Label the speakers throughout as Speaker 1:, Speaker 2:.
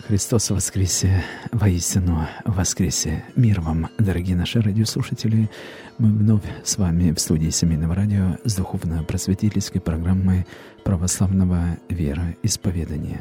Speaker 1: Христос воскресе, воистину воскресе. Мир вам, дорогие наши радиослушатели. Мы вновь с вами в студии Семейного радио с духовно-просветительской программой православного вероисповедания.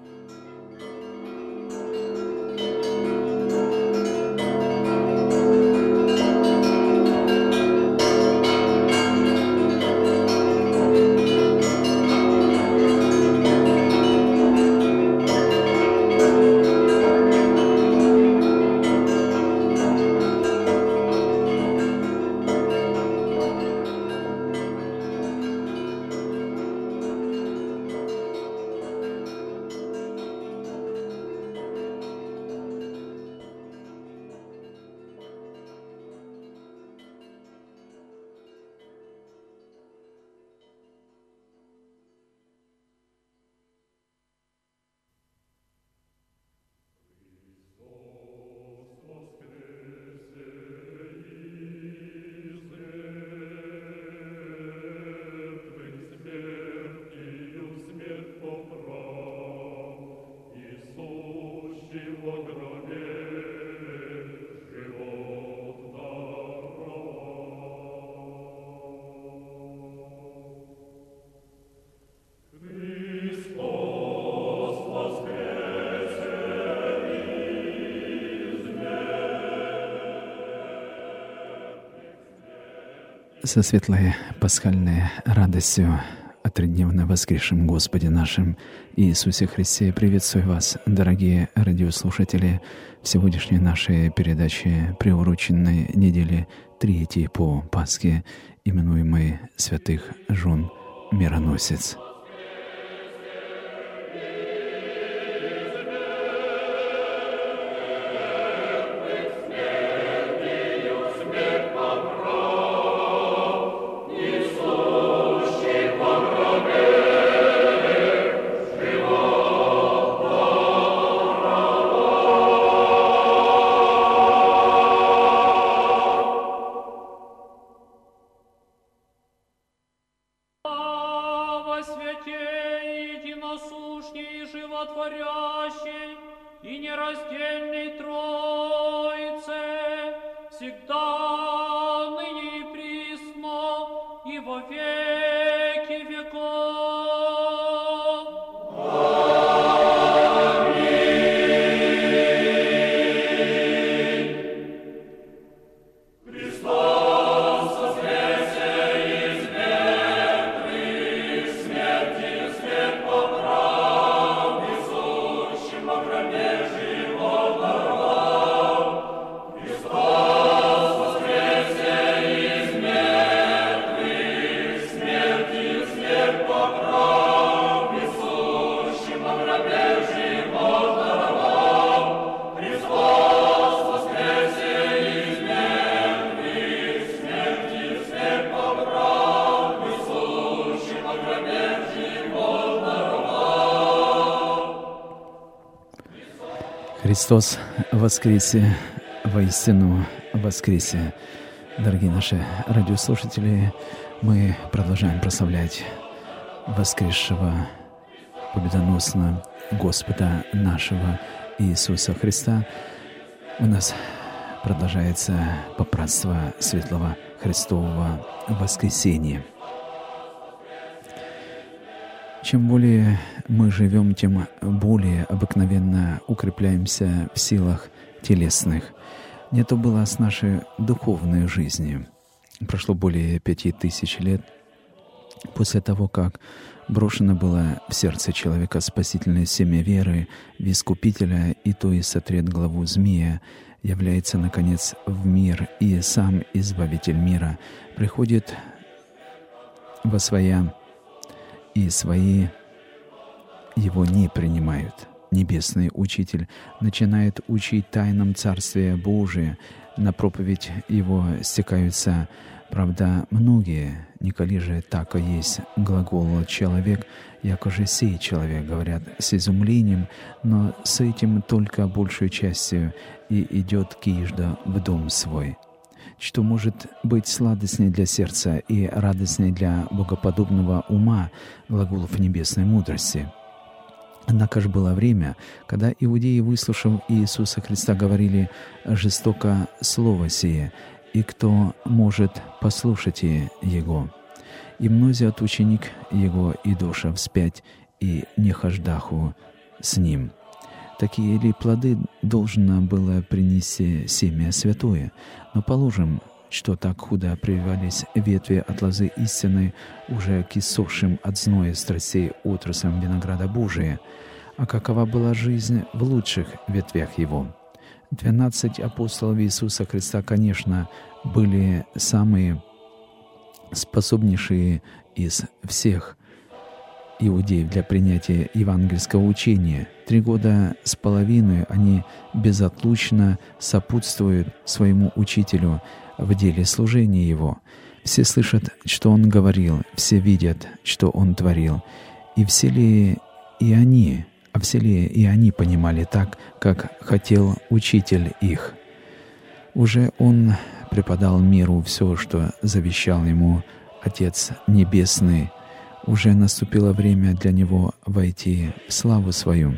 Speaker 1: Со светлой пасхальной радостью о тридневно воскресшем Господе нашем Иисусе Христе приветствую вас, дорогие радиослушатели, в сегодняшней нашей передаче, приуроченной неделе третьей по Пасхе, именуемой Святых Жен Мироносец. Христос воскресе, воистину воскресе. Дорогие наши радиослушатели, мы продолжаем прославлять воскресшего победоносно Господа нашего Иисуса Христа. У нас продолжается попратство Светлого Христового воскресения. Чем более мы живем, тем более обыкновенно укрепляемся в силах телесных. Не то было с нашей духовной жизнью. Прошло более 5000 лет после того, как брошено было в сердце человека спасительное семя веры в Искупителя, и то и сотрет главу змея, является, наконец, в мир, и сам Избавитель мира приходит восвоя, и свои его не принимают. Небесный Учитель начинает учить тайнам Царствия Божия. На проповедь его стекаются, правда, многие. Николи же тако есть глагол «человек», яко же сей человек», говорят с изумлением, но с этим только большей частью и идет кижда в дом свой. Что может быть сладостней для сердца и радостней для богоподобного ума глаголов небесной мудрости? Однако же было время, когда иудеи, выслушав Иисуса Христа, говорили жестоко слово сие, и кто может послушать Его? И мнозят ученик Его, и душа вспять, и не хождаху с Ним. Такие ли плоды должно было принести семя святое? Но положим, что так худо прививались ветви от лозы истины, уже к иссохшим от зноя страстей отраслям винограда Божия. А какова была жизнь в лучших ветвях Его? 12 апостолов Иисуса Христа, конечно, были самые способнейшие из всех иудеев для принятия евангельского учения. 3 года с половиной они безотлучно сопутствуют своему учителю в деле служения Его. Все слышат, что Он говорил, все видят, что Он творил. И все ли и они понимали так, как хотел учитель их? Уже Он преподал миру все, что завещал ему Отец Небесный. Уже наступило время для него войти в славу свою.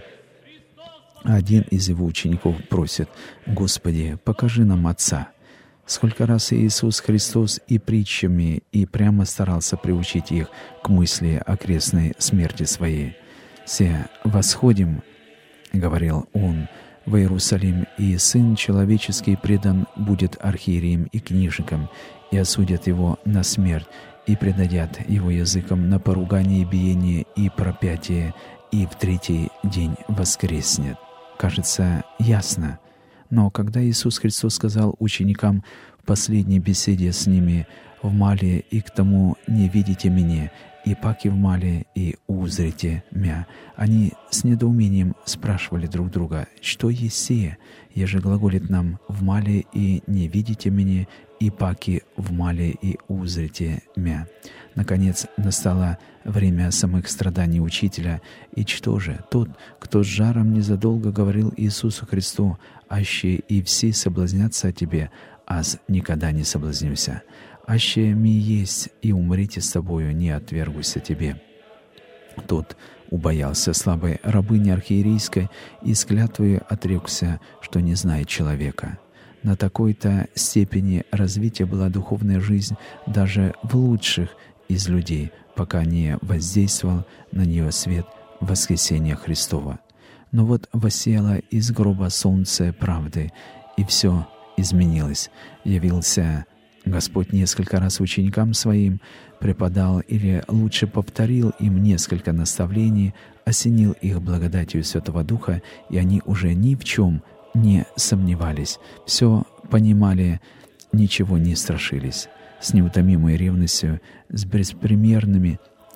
Speaker 1: Один из его учеников просит: «Господи, покажи нам Отца». Сколько раз Иисус Христос и притчами, и прямо старался приучить их к мысли о крестной смерти Своей. «Се восходим, — говорил Он, — в Иерусалим, и Сын Человеческий предан будет архиереям и книжникам, и осудят Его на смерть, и предадят Его языкам на поругание, биение и пропятие, и в 3-й день воскреснет». Кажется, ясно. Но когда Иисус Христос сказал ученикам в последней беседе с ними: «Вмале и к тому не видите Меня, и паки вмале и узрите Мя», они с недоумением спрашивали друг друга: «Что есть сие, еже глаголит нам: вмале и не видите Меня, и паки вмале и узрите Мя». Наконец настало время самых страданий Учителя. И что же? Тот, кто с жаром незадолго говорил Иисусу Христу: «Аще и все соблазнятся о Тебе, аз никогда не соблазнюся. Аще ми есть, и умрите с Тобою, не отвергуся Тебе». Тот убоялся слабой рабыни архиерейской и с клятвою отрекся, что не знает человека. На такой-то степени развития была духовная жизнь даже в лучших из людей, пока не воздействовал на нее свет воскресения Христова. Но вот воссеяло из гроба солнце правды, и все изменилось. Явился Господь несколько раз ученикам Своим, преподал или лучше повторил им несколько наставлений, осенил их благодатью Святого Духа, и они уже ни в чем не сомневались, все понимали, ничего не страшились. С неутомимой ревностью, с беспримерным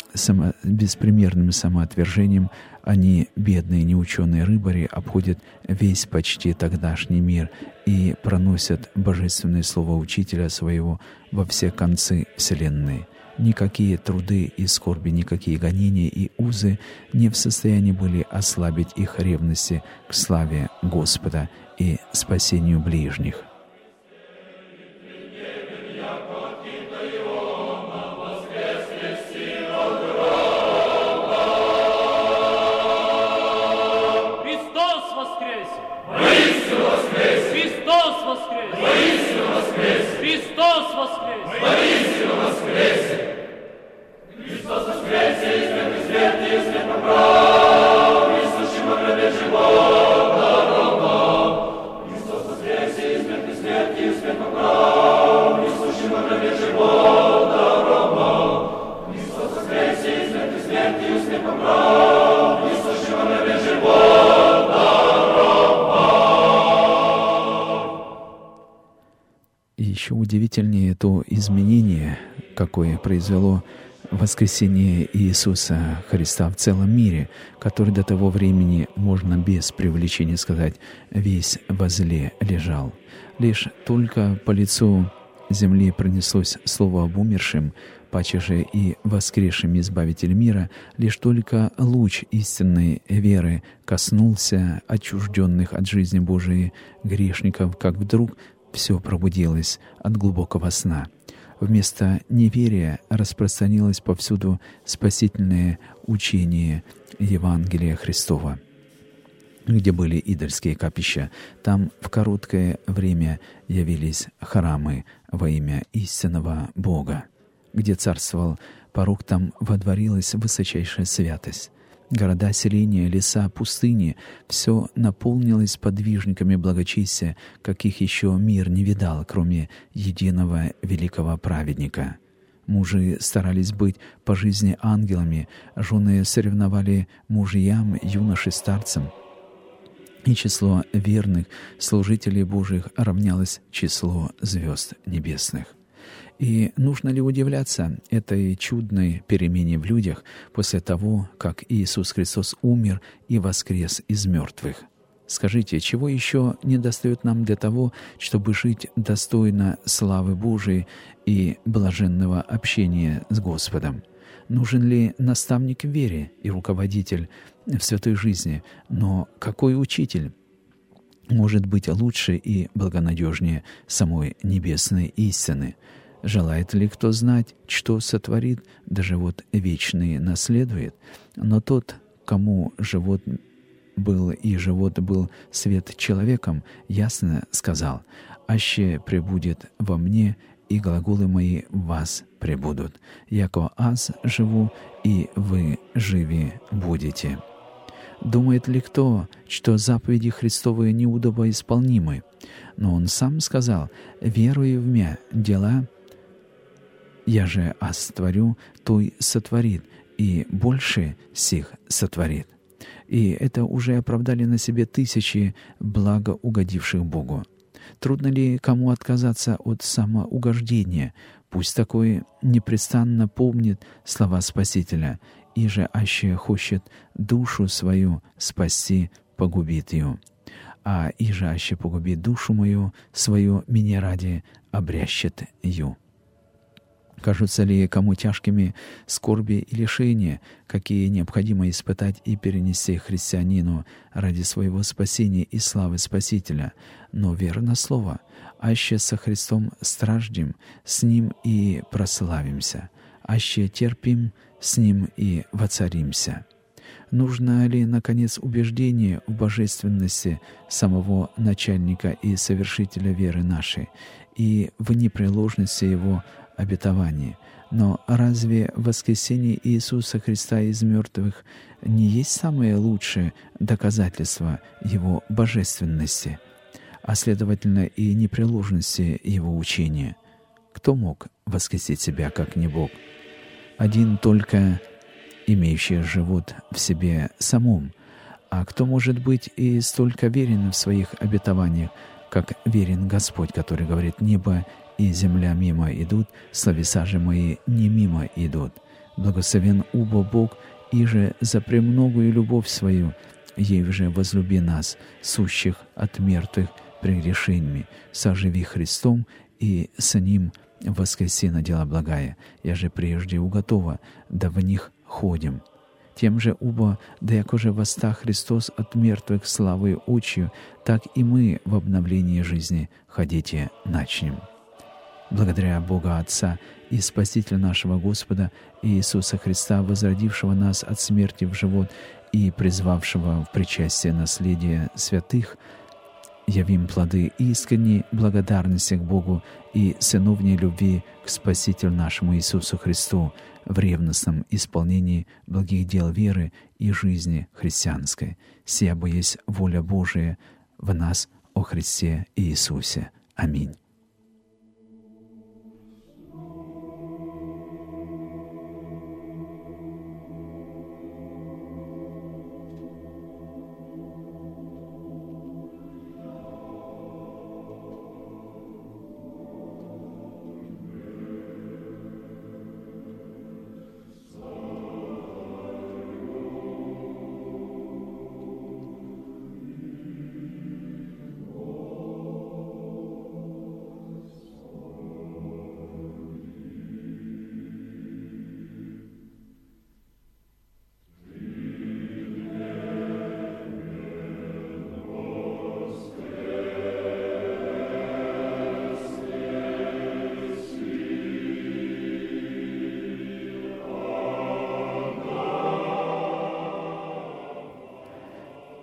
Speaker 1: самоотвержением они, бедные неученые рыбари, обходят весь почти тогдашний мир и проносят божественное слово Учителя Своего во все концы вселенной. Никакие труды и скорби, никакие гонения и узы не в состоянии были ослабить их ревности к славе Господа и спасению ближних. Еще удивительнее то изменение, какое произвело воскресение Иисуса Христа в целом мире, который до того времени, можно без преувеличения сказать, весь во зле лежал. Лишь только по лицу земли пронеслось слово об умершем, паче же и воскресшем Избавитель мира, лишь только луч истинной веры коснулся отчужденных от жизни Божией грешников, как вдруг все пробудилось от глубокого сна. Вместо неверия распространилось повсюду спасительное учение Евангелия Христова. Где были идольские капища, там в короткое время явились храмы во имя истинного Бога. Где царствовал порок, там водворилась высочайшая святость. Города, селения, леса, пустыни — все наполнилось подвижниками благочестия, каких еще мир не видал, кроме единого великого праведника. Мужи старались быть по жизни ангелами, жены соревновали мужьям, юноши старцам. И число верных служителей Божьих равнялось числу звезд небесных. И нужно ли удивляться этой чудной перемене в людях после того, как Иисус Христос умер и воскрес из мертвых? Скажите, чего еще недостает нам для того, чтобы жить достойно славы Божией и блаженного общения с Господом? Нужен ли наставник в вере и руководитель в святой жизни? Но какой учитель может быть лучше и благонадежнее самой небесной истины? Желает ли кто знать, что сотворит, да живот вечный наследует? Но тот, кому живот был и живот был свет человеком, ясно сказал: «Аще пребудет во мне, и глаголы мои в вас пребудут. Яко аз живу, и вы живи будете». Думает ли кто, что заповеди Христовы неудобоисполнимы? Но Он сам сказал: «Верую в Мя, дела я же аз творю, той сотворит, и больше сих сотворит». И это уже оправдали на себе тысячи благоугодивших Богу. Трудно ли кому отказаться от самоугождения? Пусть такой непрестанно помнит слова Спасителя: «Иже аще хочет душу свою спасти, погубит ее. А иже аще погубит душу мою, свою меня ради обрящет ее». Кажутся ли кому тяжкими скорби и лишения, какие необходимо испытать и перенести христианину ради своего спасения и славы Спасителя? Но верно слово: «Аще со Христом страждем, с Ним и прославимся, аще терпим, с Ним и воцаримся». Нужно ли, наконец, убеждение в божественности самого начальника и совершителя веры нашей и в непреложности Его обетований? Но разве воскресение Иисуса Христа из мертвых не есть самое лучшее доказательство Его божественности, а следовательно и непреложности Его учения? Кто мог воскресить Себя, как не Бог? Один только имеющий живот в себе самом. А кто может быть и столько верен в своих обетованиях, как верен Господь, который говорит: «Небо и земля мимо идут, словеса же мои не мимо идут. Благословен убо Бог, иже за премногую любовь свою, ей же возлюби нас, сущих от мертвых прегрешениями, соживи Христом, и с Ним воскреси на дела благая. Я же прежде уготова, да в них ходим». Тем же убо, да якоже восста Христос от мертвых славой очью, так и мы в обновлении жизни ходите начнем. Благодаря Бога Отца и Спасителя нашего Господа Иисуса Христа, возродившего нас от смерти в живот и призвавшего в причастие наследия святых, явим плоды искренней благодарности к Богу и сыновней любви к Спасителю нашему Иисусу Христу в ревностном исполнении благих дел веры и жизни христианской. Сия бо есть воля Божия в нас о Христе Иисусе. Аминь.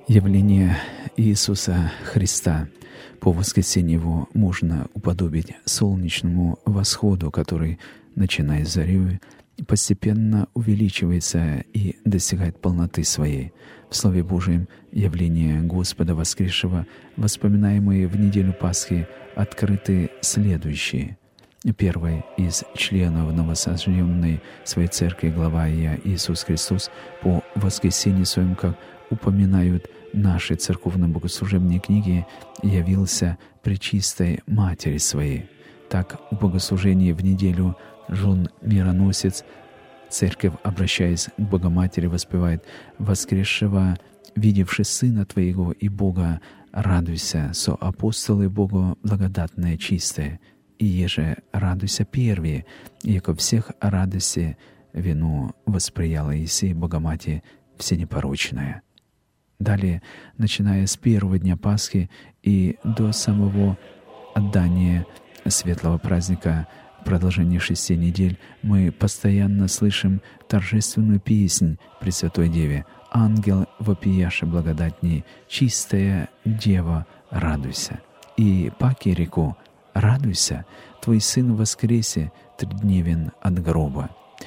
Speaker 1: Явление Иисуса Христа по воскресенье Его можно уподобить солнечному восходу, который, начиная с зарею, постепенно увеличивается и достигает полноты своей. В Слове Божьем явление Господа воскресшего, воспоминаемые в неделю Пасхи, открыты следующие. Первый из членов новосожденной своей церкви, глава Иисус Христос, по воскресенье своем, как упоминают наши церковно-богослужебные книги, явился пречистой Матери Своей. Так, в богослужении в неделю жен мироносец церковь, обращаясь к Богоматери, воспевает: «Воскресшего, видевши Сына Твоего и Бога, радуйся, со апостолы Богу благодатное чистое, и еже радуйся первее, яко всех радости вину восприяла Иси Богоматерь всенепорочная». Далее, начиная с первого дня Пасхи и до самого отдания светлого праздника, в продолжении 6 недель, мы постоянно слышим торжественную песнь Пресвятой Деве: «Ангел вопияше благодатней, чистая Дева, радуйся». И паки реку: «Радуйся, Твой Сын воскресе, тридневен от гроба».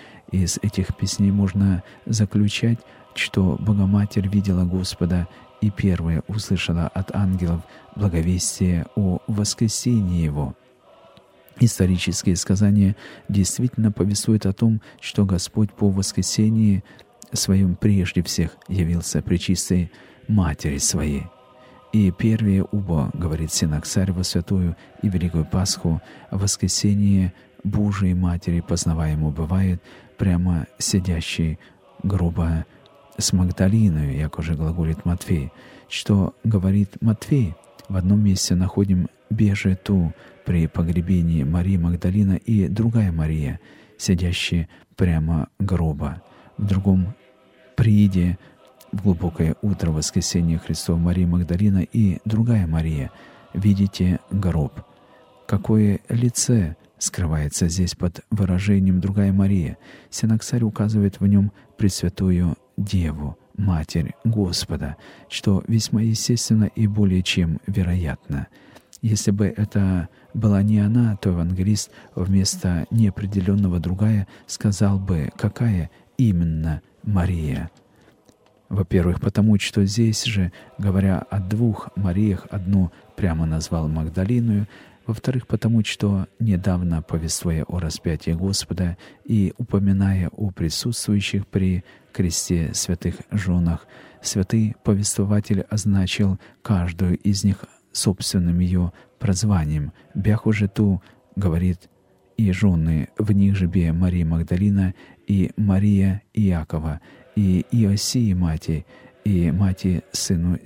Speaker 1: Из этих песней можно заключать, что Богоматерь видела Господа и первая услышала от ангелов благовестие о воскресении Его. Исторические сказания действительно повествуют о том, что Господь по воскресении Своем прежде всех явился пречистой Матери Своей. «И первее убо, — говорит Синаксарь, — во святую и великую Пасху, воскресение Божией Матери познаваемо бывает прямо сидящей гроба с Магдалиною, як уже глаголит Матфей». Что говорит Матфей? В одном месте находим «беже ту» при погребении Марии Магдалина и другая Мария, сидящая прямо гроба. В другом «прииде в глубокое утро воскресения Христова Мария Магдалина и другая Мария, видите гроб». Какое лице скрывается здесь под выражением «другая Мария»? Синаксарь указывает в нем Пресвятую Деву, Матерь Господа, что весьма естественно и более чем вероятно. Если бы это была не она, то евангелист вместо неопределенного «другая» сказал бы, какая именно Мария. Во-первых, потому что здесь же, говоря о двух Мариях, одну прямо назвал Магдалиною. Во-вторых, потому что, недавно повествуя о распятии Господа и упоминая о присутствующих при кресте святых женах, святый повествователь означил каждую из них собственным ее прозванием. «Бяху же ту, — говорит, — и жены, в них же бе Мария Магдалина и Мария Иакова, и Иосии мати, и мати сыну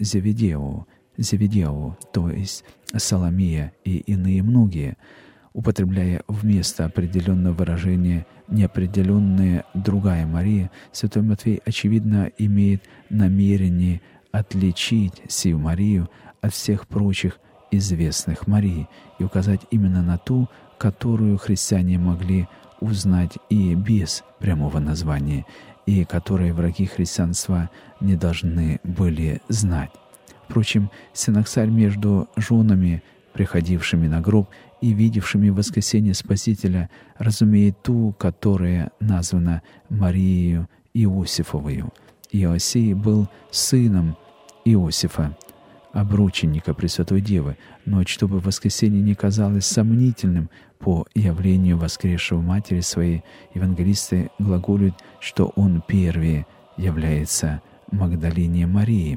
Speaker 1: Зеведееву, то есть Соломия и иные многие», употребляя вместо определенного выражения неопределенная «другая Мария», святой Матфей, очевидно, имеет намерение отличить сию Марию от всех прочих известных Марий и указать именно на ту, которую христиане могли узнать и без прямого названия, и которые враги христианства не должны были знать. Впрочем, Синаксарь между женами, приходившими на гроб и видевшими воскресение Спасителя, разумеет ту, которая названа Марией Иосифовою. Иосий был сыном Иосифа, обрученника Пресвятой Девы, но чтобы воскресение не казалось сомнительным по явлению воскресшего Матери Своей, евангелисты глаголят, что он первее является Магдалине Марии.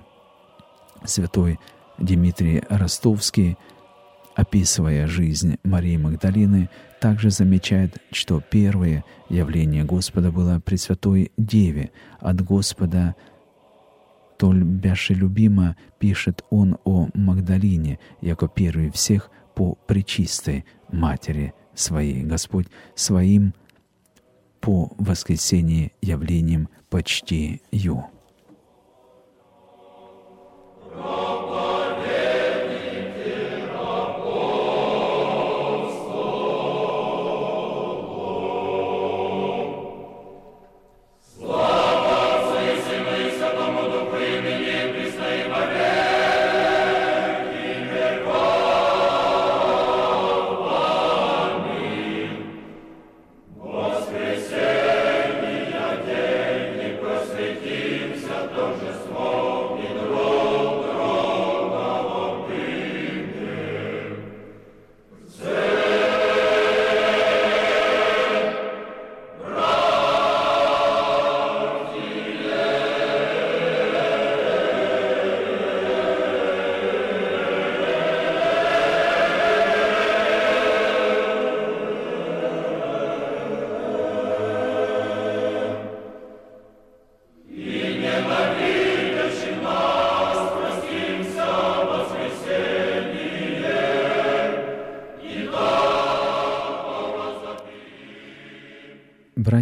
Speaker 1: Святой Дмитрий Ростовский, описывая жизнь Марии Магдалины, также замечает, что первое явление Господа было Пресвятой Деве. От Господа толь бяше любима, пишет он о Магдалине, яко первый всех по пречистой Матери Своей. Господь Своим по воскресении явлением почти ее.
Speaker 2: Слава Отцу и Сыну и Святому Духу, и ныне и присно и во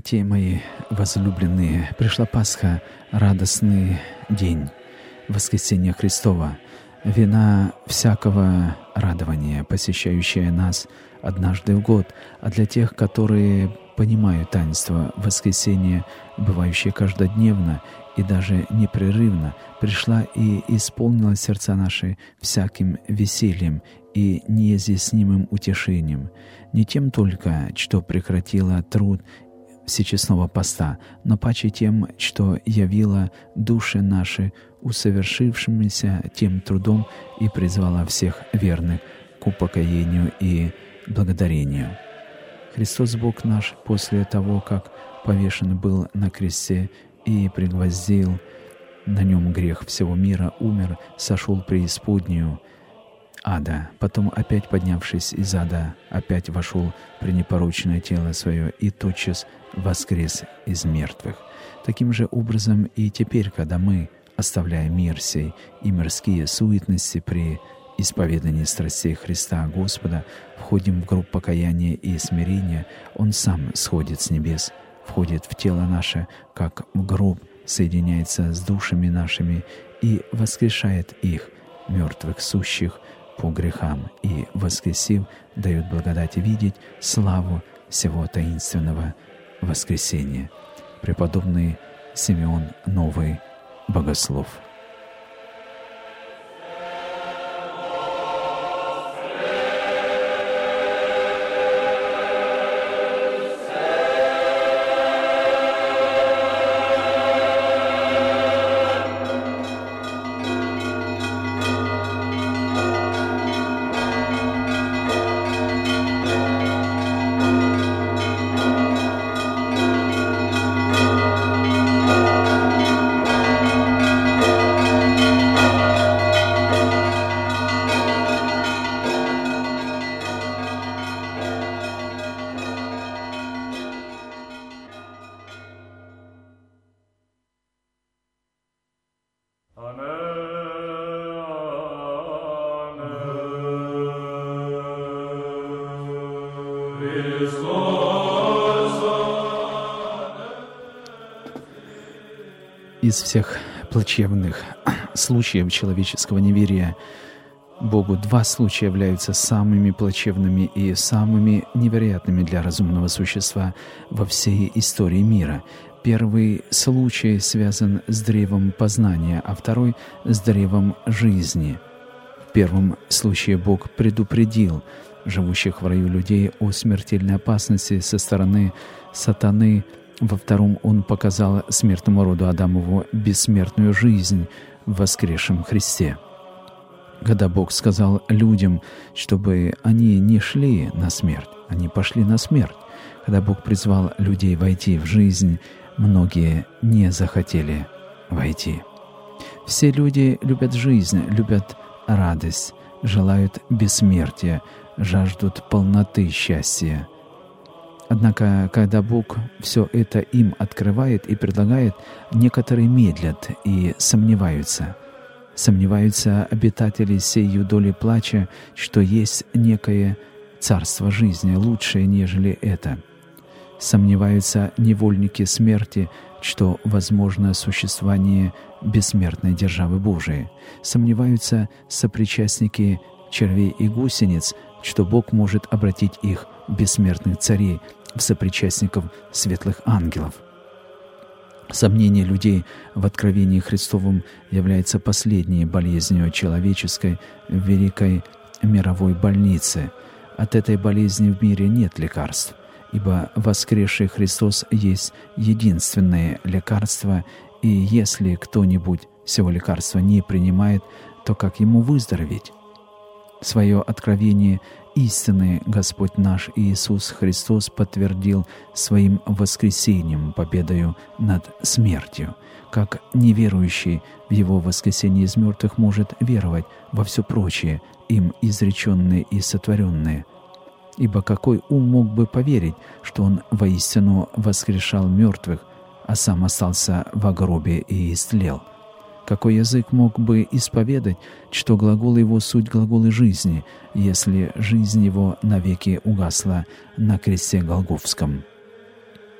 Speaker 1: Братья мои возлюбленные, пришла Пасха, радостный день, воскресения Христова, вина всякого радования, посещающая нас однажды в год, а для тех, которые понимают таинство воскресения, бывающее каждодневно и даже непрерывно, пришла и исполнила сердца наши всяким весельем и неизъяснимым утешением, не тем только, что прекратила труд всечестного поста, но паче тем, что явила души наши усовершившимися тем трудом и призвала всех верных к упокоению и благодарению. Христос Бог наш после того, как повешен был на кресте и пригвоздил на нем грех всего мира, умер, сошел в преисподнюю ада, потом опять поднявшись из ада, опять вошел при непорочное тело свое и тотчас воскрес из мертвых. Таким же образом и теперь, когда мы, оставляя мир сей и мирские суетности при исповедании страстей Христа Господа, входим в гроб покаяния и смирения, Он Сам сходит с небес, входит в тело наше, как в гроб, соединяется с душами нашими и воскрешает их, мертвых сущих, по грехам, и, воскресив, дает благодать видеть славу всего таинственного воскресения. Преподобный Симеон Новый Богослов. Из всех плачевных случаев человеческого неверия Богу два случая являются самыми плачевными и самыми невероятными для разумного существа во всей истории мира. Первый случай связан с древом познания, а второй — с древом жизни. В первом случае Бог предупредил живущих в раю людей о смертельной опасности со стороны сатаны. Во втором Он показал смертному роду Адамову бессмертную жизнь в воскресшем Христе. Когда Бог сказал людям, чтобы они не шли на смерть, они пошли на смерть. Когда Бог призвал людей войти в жизнь, многие не захотели войти. Все люди любят жизнь, любят радость, желают бессмертия, жаждут полноты счастья. Однако, когда Бог все это им открывает и предлагает, некоторые медлят и сомневаются. Сомневаются обитатели сей юдоли плача, что есть некое царство жизни, лучшее, нежели это. Сомневаются невольники смерти, что возможно существование бессмертной державы Божией. Сомневаются сопричастники червей и гусениц, что Бог может обратить их, бессмертных царей, в сопричастников светлых ангелов. Сомнение людей в откровении Христовом является последней болезнью человеческой в великой мировой больнице. От этой болезни в мире нет лекарств, ибо воскресший Христос есть единственное лекарство, и если кто-нибудь сего лекарства не принимает, то как ему выздороветь? Свое откровение истины Господь наш Иисус Христос подтвердил своим воскресением, победою над смертью. Как неверующий в Его воскресение из мертвых может веровать во все прочее, им изреченное и сотворенное? Ибо какой ум мог бы поверить, что Он воистину воскрешал мертвых, а сам остался во гробе и истлел? Какой язык мог бы исповедать, что глаголы Его суть глаголы жизни, если жизнь Его навеки угасла на кресте Голгофском?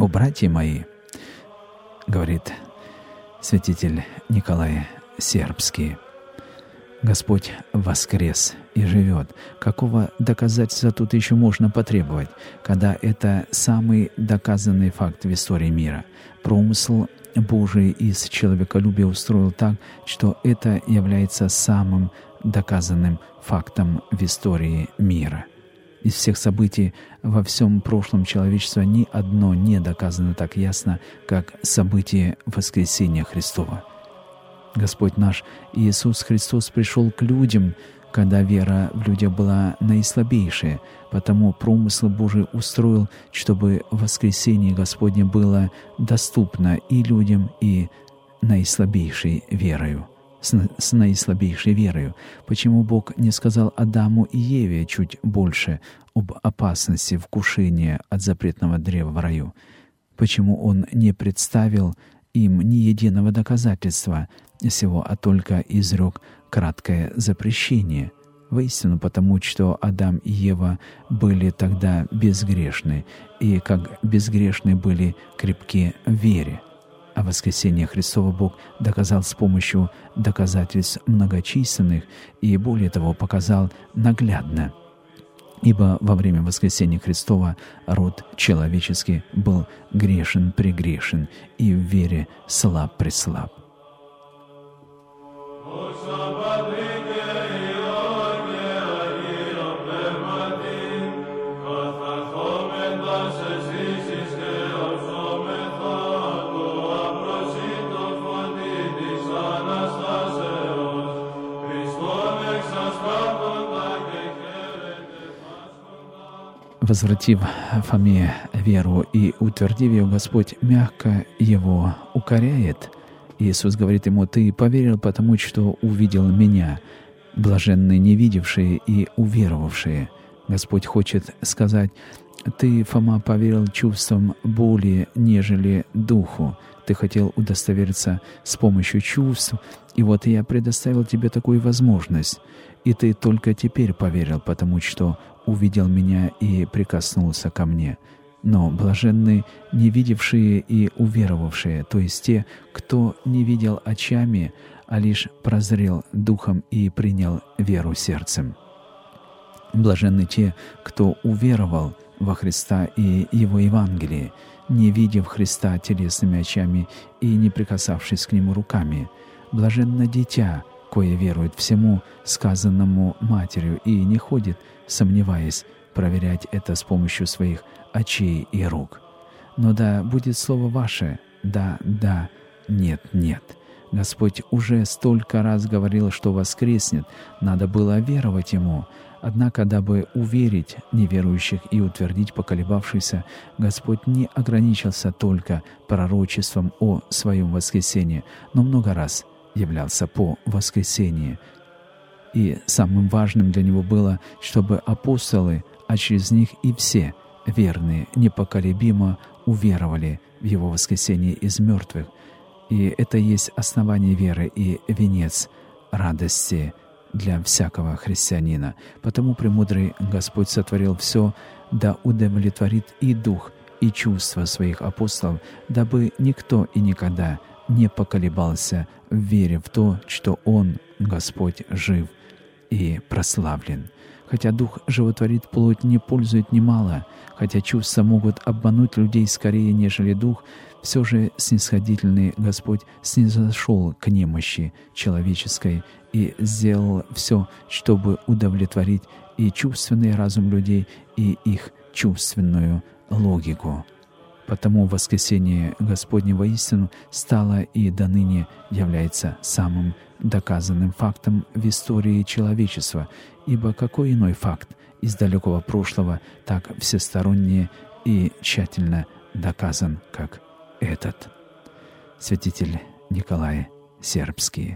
Speaker 1: «О, братья мои», — говорит святитель Николай Сербский, «Господь воскрес и живет. Какого доказательства тут еще можно потребовать, когда это самый доказанный факт в истории мира? Промысл Божий из человеколюбия устроил так, что это является самым доказанным фактом в истории мира. Из всех событий во всем прошлом человечества ни одно не доказано так ясно, как событие воскресения Христова. Господь наш Иисус Христос пришел к людям, когда вера в людях была наислабейшая, потому промысл Божий устроил, чтобы воскресение Господне было доступно и людям, и наислабейшей верою. С наислабейшей верою. Почему Бог не сказал Адаму и Еве чуть больше об опасности вкушения от запретного древа в раю? Почему Он не представил им ни единого доказательства сего, а только изрек краткое запрещение? Воистину, потому что Адам и Ева были тогда безгрешны, и как безгрешны были крепки в вере. А воскресение Христова Бог доказал с помощью доказательств многочисленных и, более того, показал наглядно. Ибо во время воскресения Христова род человеческий был грешен-прегрешен и в вере слаб-преслаб. Возвратив Фоме веру и утвердив ее, Господь мягко его укоряет. Иисус говорит ему: «Ты поверил, потому что увидел Меня, блаженны не видевшие и уверовавшие». Господь хочет сказать: «Ты, Фома, поверил чувствам более, нежели духу. Ты хотел удостовериться с помощью чувств, и вот я предоставил тебе такую возможность. И ты только теперь поверил, потому что увидел Меня и прикоснулся ко Мне. Но блаженны не видевшие и уверовавшие, то есть те, кто не видел очами, а лишь прозрел духом и принял веру сердцем. Блаженны те, кто уверовал во Христа и Его Евангелие, не видев Христа телесными очами и не прикасавшись к Нему руками. Блаженно дитя, кое верует всему, сказанному матерью, и не ходит, сомневаясь, проверять это с помощью своих очей и рук. Но да будет слово ваше, да, да, нет, нет. Господь уже столько раз говорил, что воскреснет, надо было веровать Ему. Однако, дабы уверить неверующих и утвердить поколебавшихся, Господь не ограничился только пророчеством о Своем воскресении, но много раз являлся по воскресении. И самым важным для Него было, чтобы апостолы, а через них и все верные, непоколебимо уверовали в Его воскресение из мертвых. И это есть основание веры и венец радости для всякого христианина. Потому премудрый Господь сотворил все, да удовлетворит и дух, и чувства своих апостолов, дабы никто и никогда не поколебался в вере в то, что Он, Господь, жив и прославлен. Хотя Дух животворит, плоть не пользует немало, хотя чувства могут обмануть людей скорее, нежели Дух, все же снисходительный Господь снизошел к немощи человеческой и сделал все, чтобы удовлетворить и чувственный разум людей, и их чувственную логику. Потому воскресение Господне воистину стало и доныне является самым доказанным фактом в истории человечества, ибо какой иной факт из далекого прошлого так всесторонне и тщательно доказан, как этот? Святитель Николай Сербский.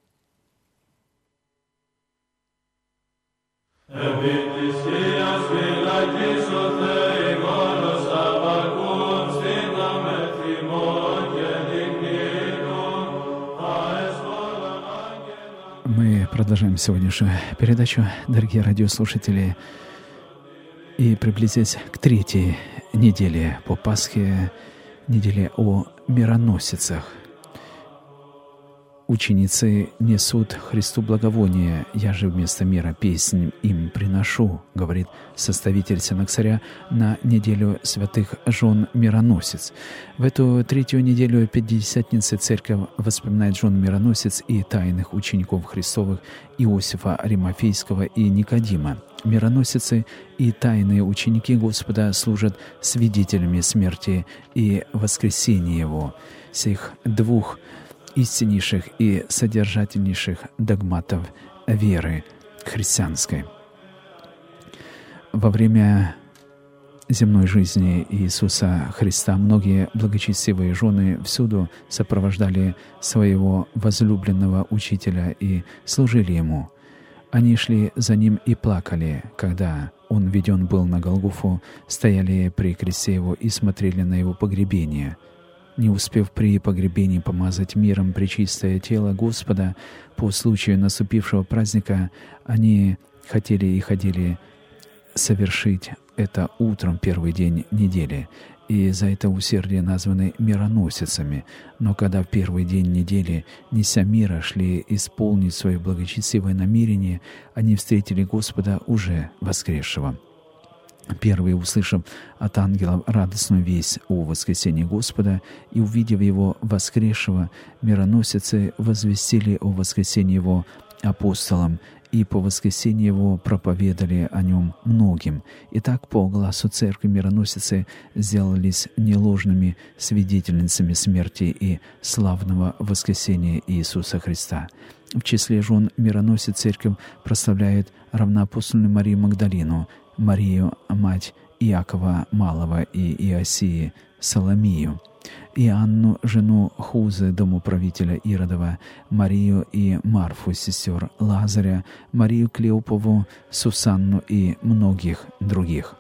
Speaker 1: Мы продолжаем сегодняшнюю передачу, дорогие радиослушатели, и приблизились к третьей неделе по Пасхе, неделе о мироносицах. Ученицы несут Христу благовоние, я же вместо мира песнь им приношу, говорит составитель Синоксаря на неделю святых жен мироносец. В эту третью неделю Пятидесятницы Церковь воспоминает жен мироносец и тайных учеников Христовых Иосифа Аримафейского и Никодима. Мироносицы и тайные ученики Господа служат свидетелями смерти и воскресения Его. Сих двух истиннейших и содержательнейших догматов веры христианской. Во время земной жизни Иисуса Христа многие благочестивые жены всюду сопровождали своего возлюбленного Учителя и служили Ему. Они шли за Ним и плакали, когда Он введен был на Голгофу, стояли при кресте Его и смотрели на Его погребение. Не успев при погребении помазать миром пречистое тело Господа по случаю наступившего праздника, они хотели и ходили совершить это утром, первый день недели, и за это усердие названы мироносицами. Но когда в первый день недели, неся мира, шли исполнить свое благочестивое намерение, они встретили Господа уже воскресшего. Первые, услышав от ангелов радостную весть о воскресении Господа и увидев Его воскресшего, мироносицы возвестили о воскресении Его апостолам, и по воскресении Его проповедали о Нем многим. И так по гласу Церкви мироносицы сделались неложными свидетельницами смерти и славного воскресения Иисуса Христа. В числе жен мироносиц Церковь прославляет равноапостольную Марию Магдалину, Марию, мать Иакова Малого и Иосии, Соломию, и Анну, жену Хузы, домоправителя Иродова, Марию и Марфу, сестер Лазаря, Марию Клеопову, Сусанну и многих других.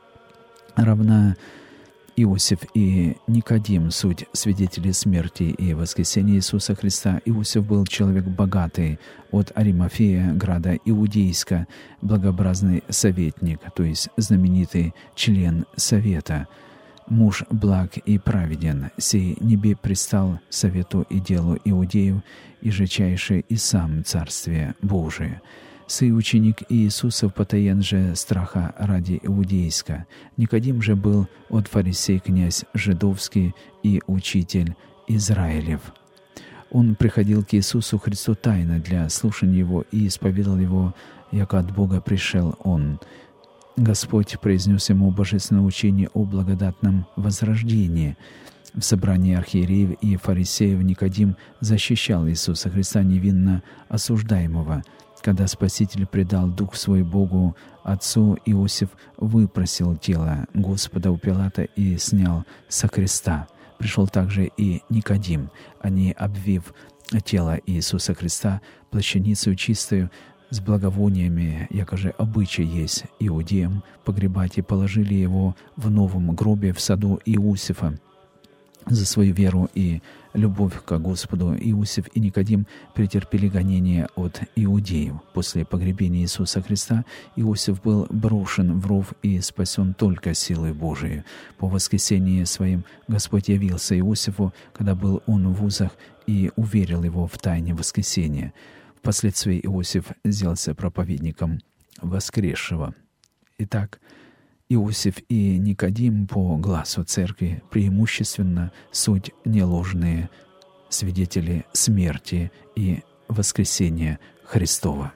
Speaker 1: Равно Иосиф и Никодим — суть свидетели смерти и воскресения Иисуса Христа. Иосиф был человек богатый, от Аримафея, града Иудейска, благообразный советник, то есть знаменитый член совета, муж благ и праведен, сей небе пристал совету и делу иудеев, и жечайший и сам Царствие Божие. Сый ученик Иисуса потаен же страха ради иудейска. Никодим же был от фарисей князь жидовский и учитель Израилев. Он приходил к Иисусу Христу тайно для слушания Его и исповедал Его, яко от Бога пришел Он. Господь произнес ему божественное учение о благодатном возрождении. В собрании архиереев и фарисеев Никодим защищал Иисуса Христа невинно осуждаемого. Когда Спаситель предал Дух Свой Богу Отцу, Иосиф выпросил тело Господа у Пилата и снял со креста. Пришел также и Никодим. Они, обвив тело Иисуса Христа плащаницею чистою, с благовониями, якоже обычай есть иудеям, погребать, и положили его в новом гробе в саду Иосифа. За свою веру и любовь к Господу Иосиф и Никодим претерпели гонения от иудеев. После погребения Иисуса Христа Иосиф был брошен в ров и спасен только силой Божией. По воскресении своим Господь явился Иосифу, когда был он в узах, и уверил его в тайне воскресения. Впоследствии Иосиф сделался проповедником воскресшего. Итак, Иосиф и Никодим по гласу Церкви преимущественно суть неложные свидетели смерти и воскресения Христова.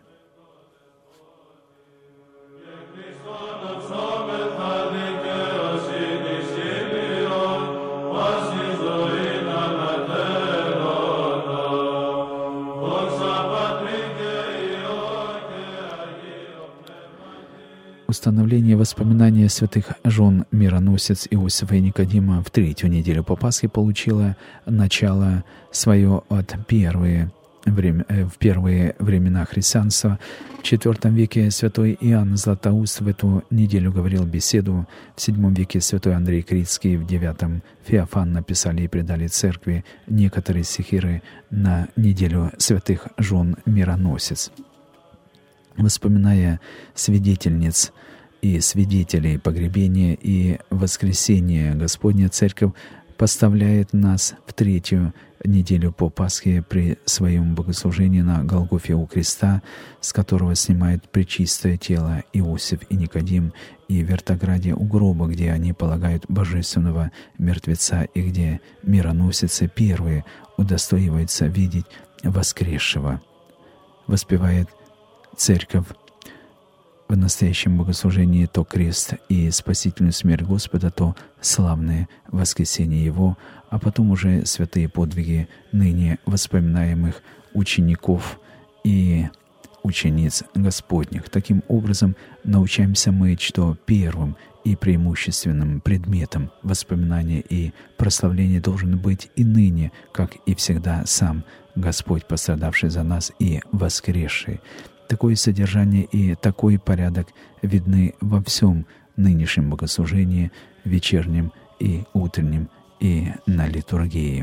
Speaker 1: Установление воспоминания святых жен мироносец Иосифа и Никодима в третью неделю по Пасхе получило начало свое в первые времена христианства. В IV веке святой Иоанн Златоуст в эту неделю говорил беседу. В VII веке святой Андрей Критский, в IX Феофан написали и предали церкви некоторые стихиры на неделю святых жен мироносец. Воспоминая свидетельниц и свидетелей погребения и воскресения Господня, Церковь поставляет нас в третью неделю по Пасхе при своем богослужении на Голгофе у креста, с которого снимают пречистое тело Иосиф и Никодим, и в Вертограде у гроба, где они полагают божественного мертвеца, и где мироносицы первые удостоиваются видеть воскресшего. Воспевает Церковь в настоящем богослужении то крест и спасительную смерть Господа, то славное воскресение Его, а потом уже святые подвиги ныне воспоминаемых учеников и учениц Господних. Таким образом, научаемся мы, что первым и преимущественным предметом воспоминания и прославления должен быть и ныне, как и всегда, сам Господь, пострадавший за нас и воскресший. Такое содержание и такой порядок видны во всем нынешнем богослужении, вечернем и утреннем, и на литургии.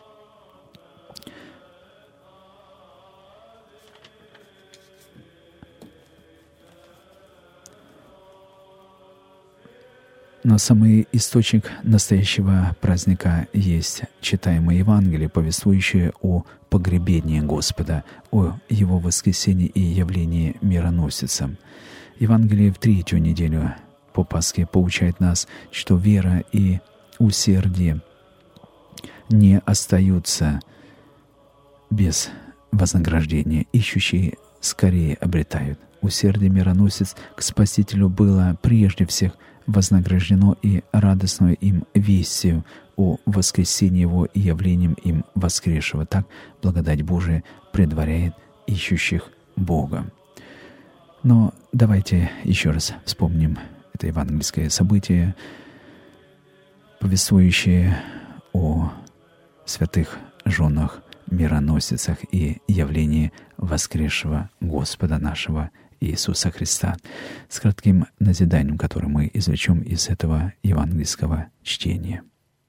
Speaker 1: Но самый источник настоящего праздника есть читаемое Евангелие, повествующее о погребении Господа, о Его воскресении и явлении мироносицам. Евангелие в третью неделю по Пасхе поучает нас, что вера и усердие не остаются без вознаграждения, ищущие скорее обретают. Усердие мироносец к Спасителю было прежде всех вознаграждено и радостную им вестью о воскресении Его и явлением им воскресшего. Так благодать Божия предваряет ищущих Бога. Но давайте еще раз вспомним это евангельское событие, повествующее о святых женах мироносицах и явлении воскресшего Господа нашего Иисуса Христа, с кратким назиданием, которое мы извлечем из этого евангельского чтения.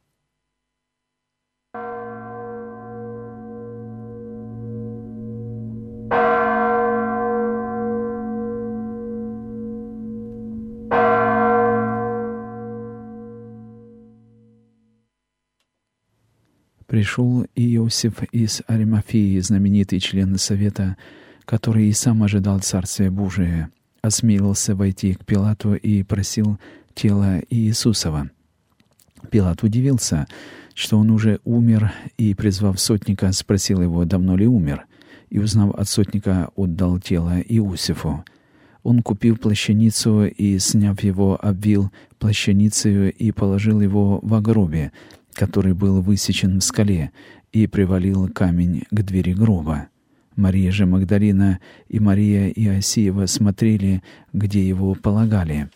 Speaker 1: Пришел Иосиф из Аримафеи, знаменитый член Совета, который и сам ожидал Царствия Божия, осмелился войти к Пилату и просил тело Иисусова. Пилат удивился, что он уже умер, и, призвав сотника, спросил его, давно ли умер, и, узнав от сотника, отдал тело Иосифу. Он купил плащаницу и, сняв его, обвил плащаницею и положил его во гробе, который был высечен в скале, и привалил камень к двери гроба. Мария же Магдалина и Мария Иосиева смотрели, где его полагали.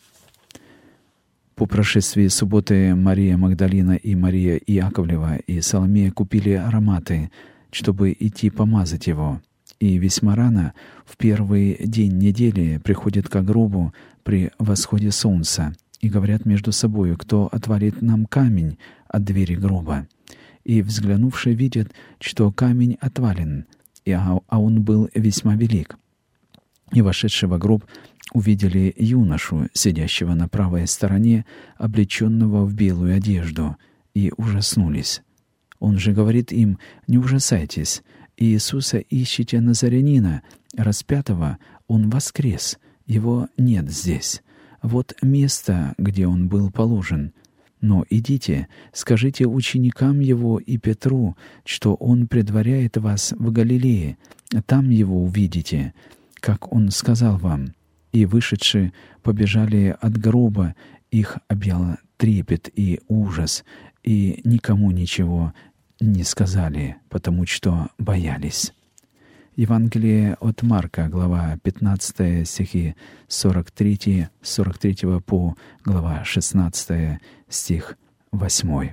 Speaker 1: По прошествии субботы Мария Магдалина и Мария Иаковлева и Соломея купили ароматы, чтобы идти помазать его. И весьма рано, в первый день недели, приходят к гробу при восходе солнца и говорят между собою, кто отвалит нам камень от двери гроба. И, взглянувши, видят, что камень отвален, а он был весьма велик. И, вошедший во гроб, увидели юношу, сидящего на правой стороне, облеченного в белую одежду, и ужаснулись. Он же говорит им: «Не ужасайтесь, Иисуса ищете Назарянина, распятого, Он воскрес, Его нет здесь. Вот место, где Он был положен. Но идите, скажите ученикам Его и Петру, что Он предваряет вас в Галилее, там Его увидите, как Он сказал вам». И, вышедши, побежали от гроба, их объял трепет и ужас, и никому ничего не сказали, потому что боялись. Евангелие от Марка, глава 15, стихи 43 по глава 16, стих 8.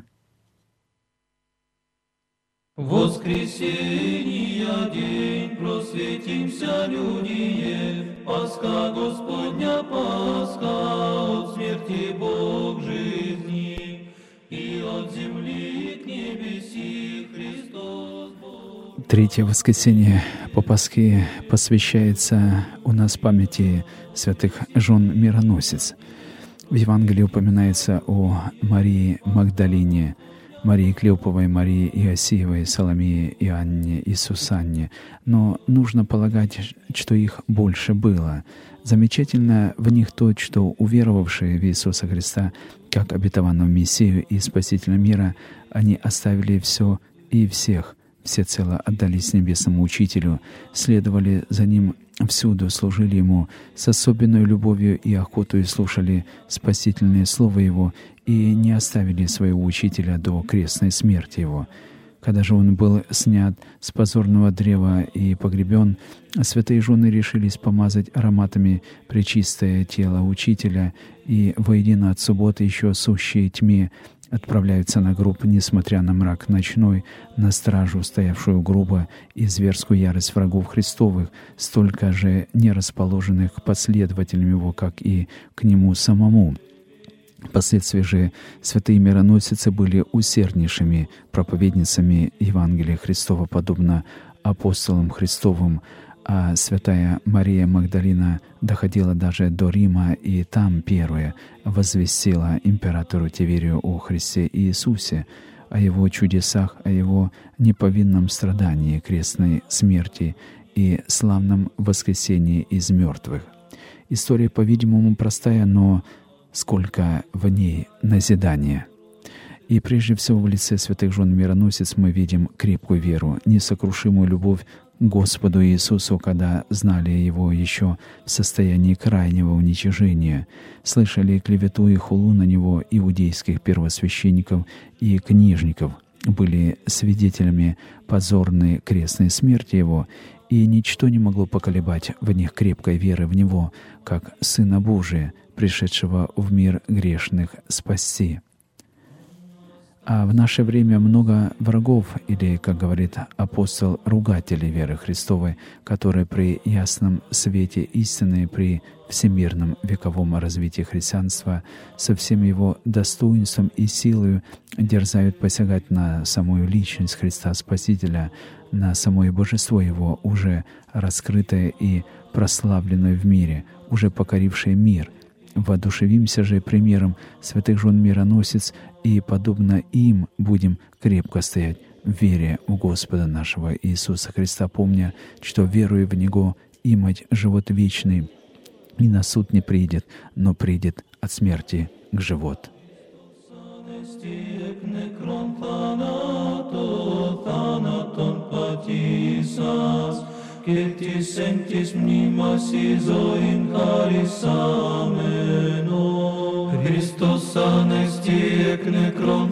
Speaker 2: Воскресенья день, просветимся, люди, Пасха Господня, Пасха, от смерти Бог жизни, и от земли к небеси Христос Бог.
Speaker 1: Третье воскресенье по Пасхе посвящается у нас памяти святых жен мироносец. В Евангелии упоминается о Марии Магдалине, Марии Клеоповой, Марии Иосиевой, Соломее, Иоанне и Сусанне. Но нужно полагать, что их больше было. Замечательно в них то, что уверовавшие в Иисуса Христа как обетованного Мессию и Спасителя мира, они оставили все и всех, всецело отдались Небесному Учителю, следовали за Ним всюду, служили Ему с особенной любовью и охотой, слушали спасительное Слово Его и не оставили своего Учителя до крестной смерти Его. Когда же Он был снят с позорного древа и погребен, святые жены решились помазать ароматами пречистое тело Учителя, и воедино от субботы еще сущей тьме отправляются на гроб, несмотря на мрак ночной, на стражу, стоявшую грубо, и зверскую ярость врагов Христовых, столько же не расположенных к последователям Его, как и к Нему самому. Впоследствии же святые мироносицы были усерднейшими проповедницами Евангелия Христова, подобно апостолам Христовым, а святая Мария Магдалина доходила даже до Рима, и там первая возвестила императору Тиверию о Христе Иисусе, о Его чудесах, о Его неповинном страдании, крестной смерти и славном воскресении из мертвых. История, по-видимому, простая, но сколько в ней назидания. И прежде всего в лице святых жен мироносец мы видим крепкую веру, несокрушимую любовь к Господу Иисусу, когда знали Его еще в состоянии крайнего уничижения, слышали клевету и хулу на Него иудейских первосвященников и книжников, были свидетелями позорной крестной смерти Его, и ничто не могло поколебать в них крепкой веры в Него, как Сына Божия, пришедшего в мир грешных спасти. А в наше время много врагов, или, как говорит апостол, ругателей веры Христовой, которые при ясном свете истины, при всемирном вековом развитии христианства со всем его достоинством и силой дерзают посягать на самую личность Христа Спасителя, на самое божество Его, уже раскрытое и прославленное в мире, уже покорившее мир. Воодушевимся же примером святых жен мироносец, и, подобно им, будем крепко стоять в вере у Господа нашего Иисуса Христа, помня, что, веруя в Него, имать живот вечный, и на суд не придет, но придет от смерти к животу.
Speaker 2: Eti sentis mnimas isoin charis ameno. Christos anesti ec necron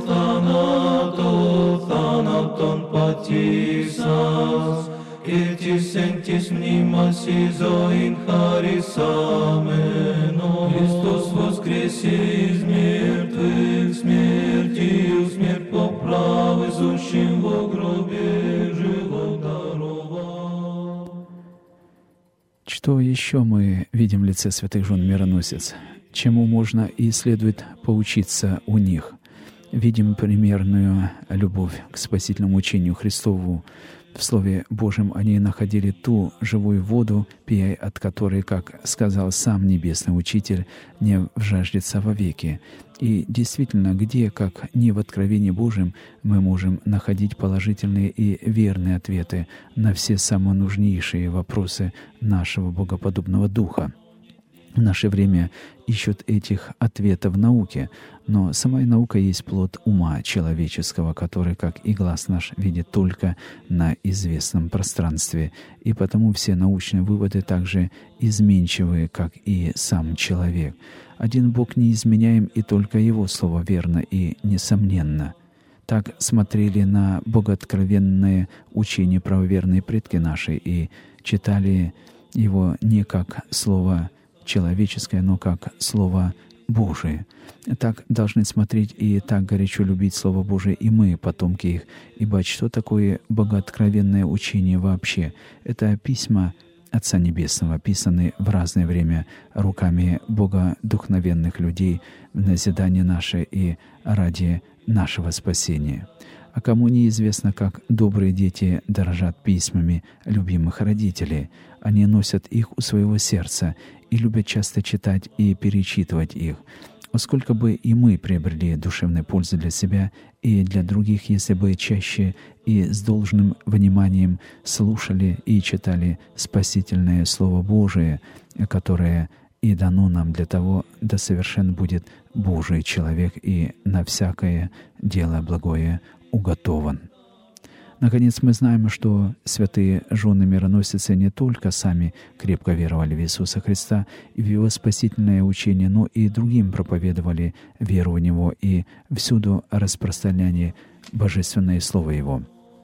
Speaker 2: thanaton patisas. Eti sentis mnimas isoin charis ameno. Christos воскресе из мертвых, смертью смерть поправ, изущим во гробе живот даровал.
Speaker 1: Что еще мы видим в лице святых жен мироносец? Чему можно и следует поучиться у них? Видим примерную любовь к спасительному учению Христову. В Слове Божьем они находили ту живую воду, пия от которой, как сказал сам Небесный Учитель, не жаждется вовеки. И действительно, где, как не в Откровении Божьем, мы можем находить положительные и верные ответы на все самые нужнейшие вопросы нашего богоподобного духа. В наше время ищут этих ответов в науке, но сама наука есть плод ума человеческого, который, как и глаз наш, видит только на известном пространстве, и потому все научные выводы также изменчивы, как и сам человек. Один Бог неизменяем, и только Его Слово верно и несомненно. Так смотрели на богооткровенное учение правоверные предки наши и читали его не как слово человеческое, но как Слово Божие. Так должны смотреть и так горячо любить Слово Божие и мы, потомки их, ибо что такое богооткровенное учение вообще? Это письма Отца Небесного, писанные в разное время руками богодухновенных людей в назидание наше и ради нашего спасения. А кому неизвестно, как добрые дети дорожат письмами любимых родителей. Они носят их у своего сердца и любят часто читать и перечитывать их. Сколько бы и мы приобрели душевной пользы для себя и для других, если бы чаще и с должным вниманием слушали и читали спасительное Слово Божие, которое и дано нам для того, да совершен будет Божий человек и на всякое дело благое уготован. Наконец, мы знаем, что святые жены-мироносицы не только сами крепко веровали в Иисуса Христа и в Его спасительное учение, но и другим проповедовали веру в Него и всюду распространяли божественное Слово Его.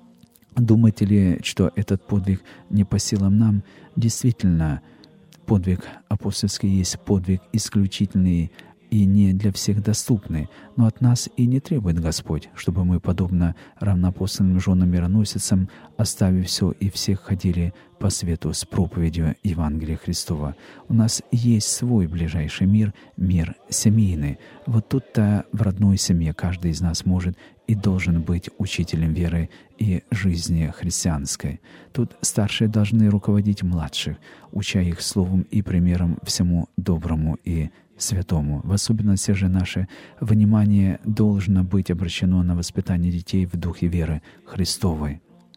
Speaker 1: Думаете ли, что этот подвиг не по силам нам? Действительно, подвиг апостольский есть подвиг исключительный и не для всех доступный, но от нас и не требует Господь, чтобы мы, подобно равноапостольным женам-мироносицам, оставив все и всех, ходили по свету с проповедью Евангелия Христова. У нас есть свой ближайший мир, мир семейный. Вот тут-то в родной семье каждый из нас может и должен быть учителем веры и жизни христианской. Тут старшие должны руководить младших, уча их словом и примером всему доброму и святому. В особенности же наше внимание должно быть обращено на воспитание детей в духе веры Христовой.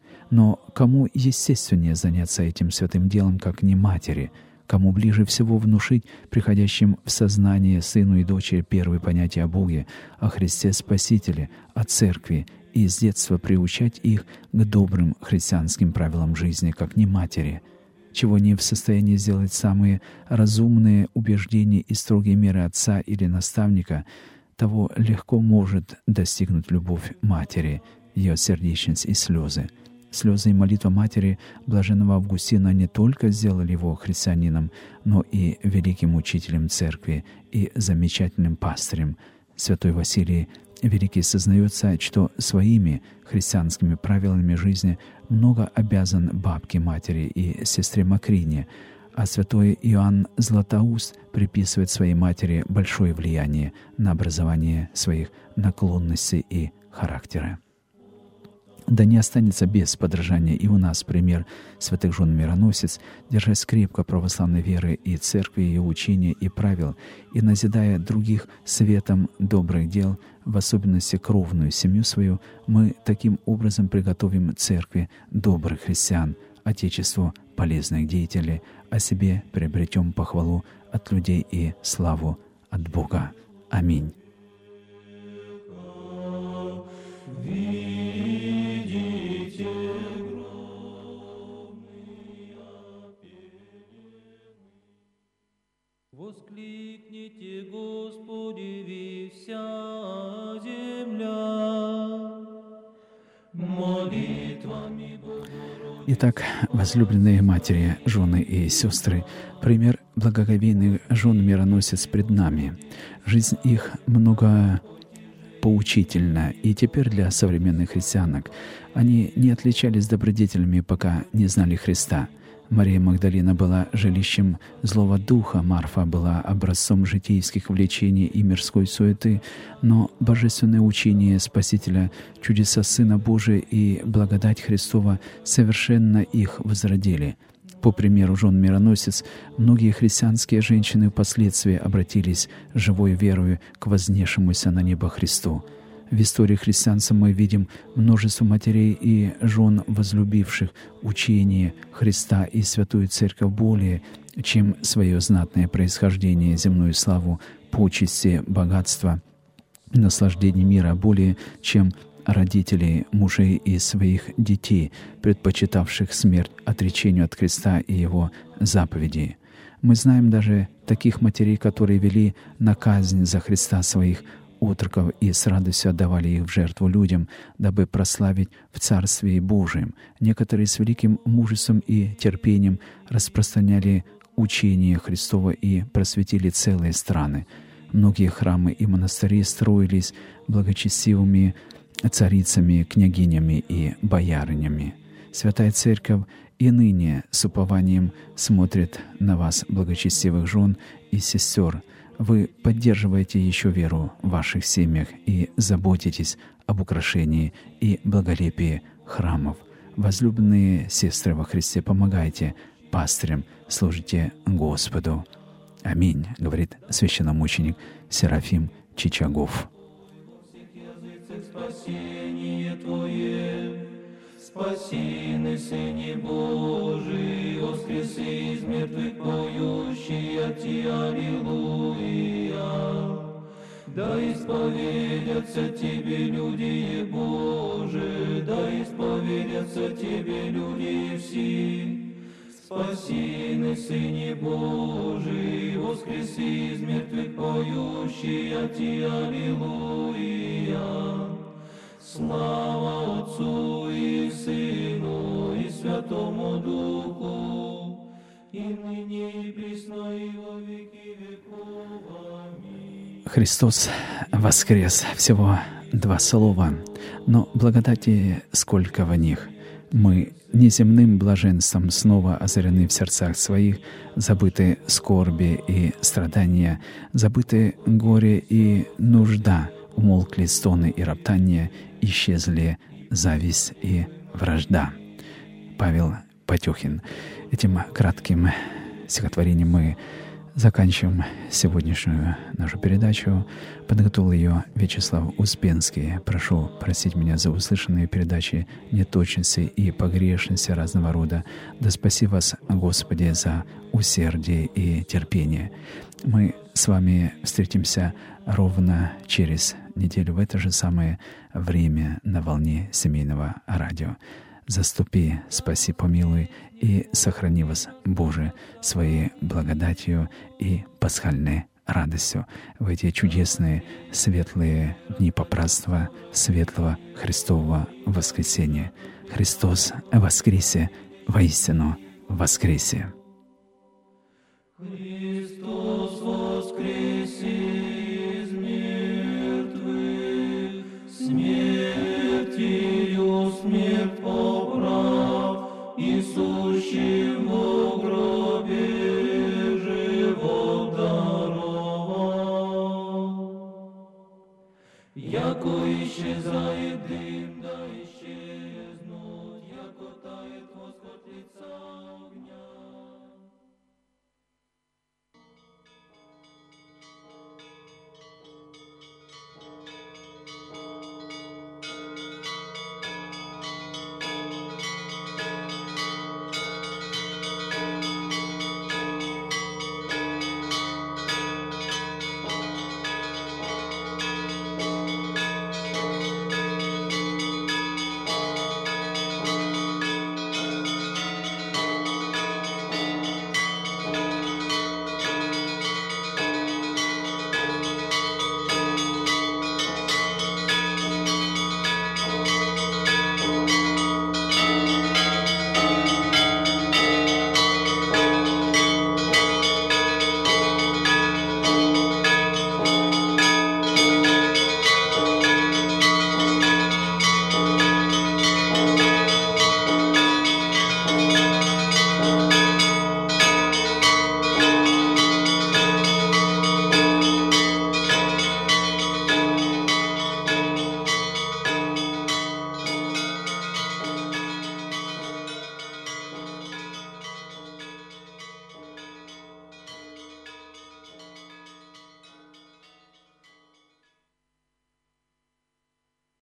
Speaker 1: Но кому естественнее заняться этим святым делом, как не матери? Кому ближе всего внушить приходящим в сознание сыну и дочери первые понятия о Боге, о Христе Спасителе, о Церкви, и с детства приучать их к добрым христианским правилам жизни, как не матери, чего не в состоянии сделать самые разумные убеждения и строгие меры отца или наставника, того легко может достигнуть любовь матери, ее сердечность и слезы. Слезы и молитва матери блаженного Августина не только сделали его христианином, но и великим учителем церкви и замечательным пастырем. Святой Василий Великий сознается, что своими христианскими правилами жизни много обязан бабке матери и сестре Макрине, а святой Иоанн Златоуст приписывает своей матери большое влияние на образование своих наклонностей и характера. Да не останется без подражания и у нас пример святых жен-мироносец, держась крепко православной веры и церкви, ее учения и правил, и назидая других светом добрых дел, в особенности кровную семью свою, мы таким образом приготовим церкви добрых христиан, Отечеству полезных деятелей, а себе приобретем похвалу от людей и славу от Бога. Аминь.
Speaker 2: Воскликните, Господи, вся земля, молитвами Богородицы.
Speaker 1: Итак, возлюбленные матери, жены и сестры, пример благоговейных жен-мироносец пред нами. Жизнь их много поучительна, и теперь для современных христианок. Они не отличались добродетелями, пока не знали Христа. Мария Магдалина была жилищем злого духа, Марфа была образцом житейских влечений и мирской суеты, но божественное учение Спасителя, чудеса Сына Божия и благодать Христова совершенно их возродили. По примеру жен-мироносец, многие христианские женщины впоследствии обратились живой верою к вознесшемуся на небо Христу. В истории христианства мы видим множество матерей и жен, возлюбивших учение Христа и Святую Церковь более, чем свое знатное происхождение, земную славу, почести, богатство, наслаждение мира, более, чем родителей, мужей и своих детей, предпочитавших смерть отречению от Христа и Его заповедей. Мы знаем даже таких матерей, которые вели на казнь за Христа своих отроков и с радостью отдавали их в жертву людям, дабы прославить в Царстве Божием. Некоторые с великим мужеством и терпением распространяли учение Христово и просветили целые страны. Многие храмы и монастыри строились благочестивыми царицами, княгинями и боярынями. Святая Церковь и ныне с упованием смотрит на вас, благочестивых жен и сестер. вы поддерживаете еще веру в ваших семьях и заботитесь об украшении и благолепии храмов. Возлюбленные сестры во Христе, помогайте пастырям, служите Господу. Аминь, говорит священномученик Серафим Чичагов.
Speaker 2: Спасение Твое, спаси, Сыне Божий, воскреси из мертвых поющий от Тебя, аллилуйя. Да исповедятся Тебе люди Божии, да исповедятся Тебе люди все. Спаси, Сыне Божий, воскреси из мертвых поющий от Тебя, аллилуйя. Слава Отцу и Сыну и Святому Духу, и ныне и присно и во веки веков. Аминь.
Speaker 1: Христос воскрес. Всего 2 слова, но благодати сколько в них. Мы неземным блаженством снова озарены в сердцах своих, забыты скорби и страдания, забыты горе и нужда, умолкли стоны и роптания, исчезли зависть и вражда. Павел Потехин. Этим кратким стихотворением мы заканчиваем сегодняшнюю нашу передачу. Подготовил ее Вячеслав Успенский. Прошу простить меня за услышанные передачи неточности и погрешности разного рода. Да спаси вас, Господи, за усердие и терпение. Мы с вами встретимся ровно через неделю в это же самое время на волне семейного радио. Заступи, спаси, помилуй и сохрани вас, Боже, своей благодатью и пасхальной радостью в эти чудесные, светлые дни попразднства светлого Христового воскресения. Христос воскресе, воистину воскресе!
Speaker 2: Христос